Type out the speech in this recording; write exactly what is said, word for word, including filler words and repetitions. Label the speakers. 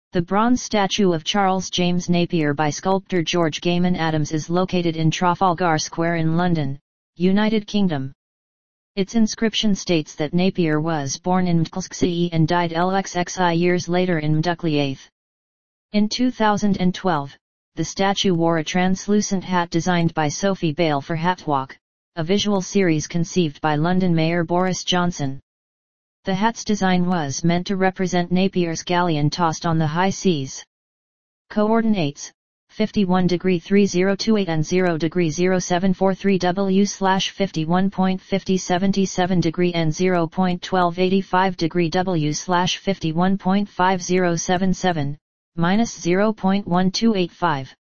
Speaker 1: The bronze statue of Charles James Napier by sculptor George Gaiman Adams is located in Trafalgar Square in London, United Kingdom. Its inscription states that Napier was born in Mdlxi and died Lxxi years later in Mdukliath. In two thousand twelve, the statue wore a translucent hat designed by Sophie Bale for Hatwalk, a visual series conceived by London Mayor Boris Johnson. The hat's design was meant to represent Napier's galleon tossed on the high seas. Coordinates: fifty-one degree three zero two eight and zero degree zero seven four three W slash fifty-one point five zero seven seven degree and zero point one two eight five degree W slash fifty-one point five zero seven seven, minus zero point one two eight five.